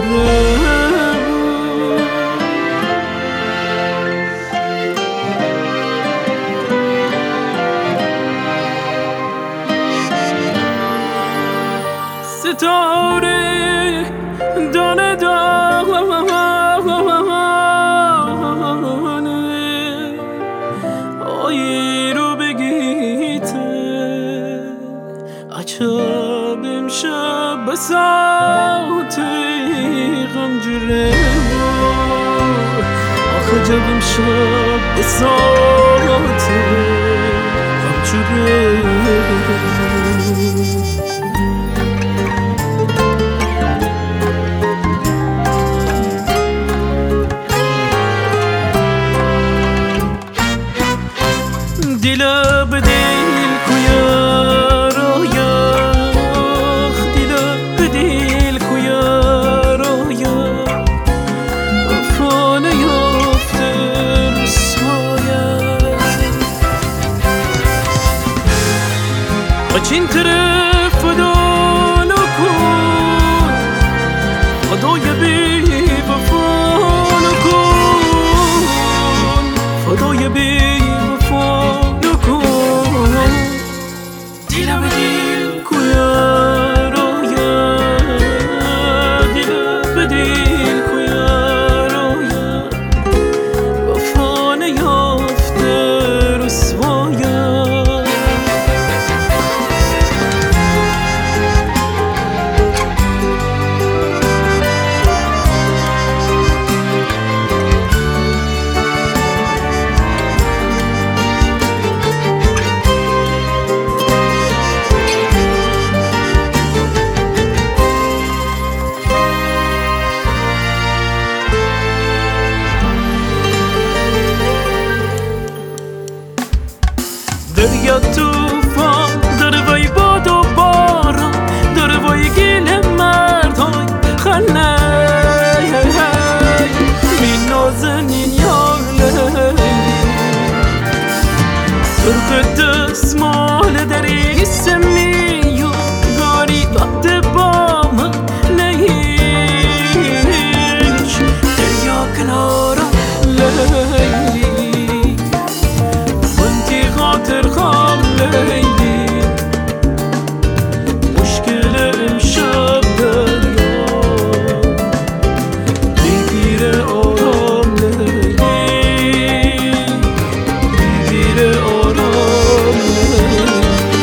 ستاره دانه دانه آیی رو بگیته عجب امشب بساتی غم جره آخه جب امشب بساتی غم جره دل به دل کویا رویا دل به دل کویا رویا وفا نیافته رسوایت قچین طرف فدا نکن فدای بی وفا نکن فدای بی وفا دل به دل کویا رویا دل به دل کویا رویا وفا نیافته رسوایت دریا توفان داره وای باد و باران داره وای گل مردان خنه بی نازنین یار سرخ دستمال دری سمیو گاری باد با من نیش دریا کنارم لیلی خاطر خام لیلی مشکل امشب دریا بگیره آرام لیلی بگیره آرام لیلی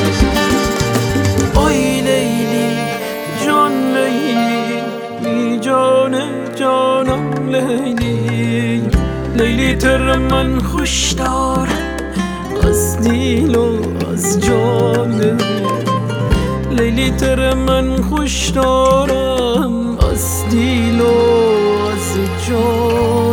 آی لیلی جان لیلی بی جان جانم لیلی لیلی تر من خوش دارم از دیل و از جان لیلی تر من خوش دارم از دیل و از جان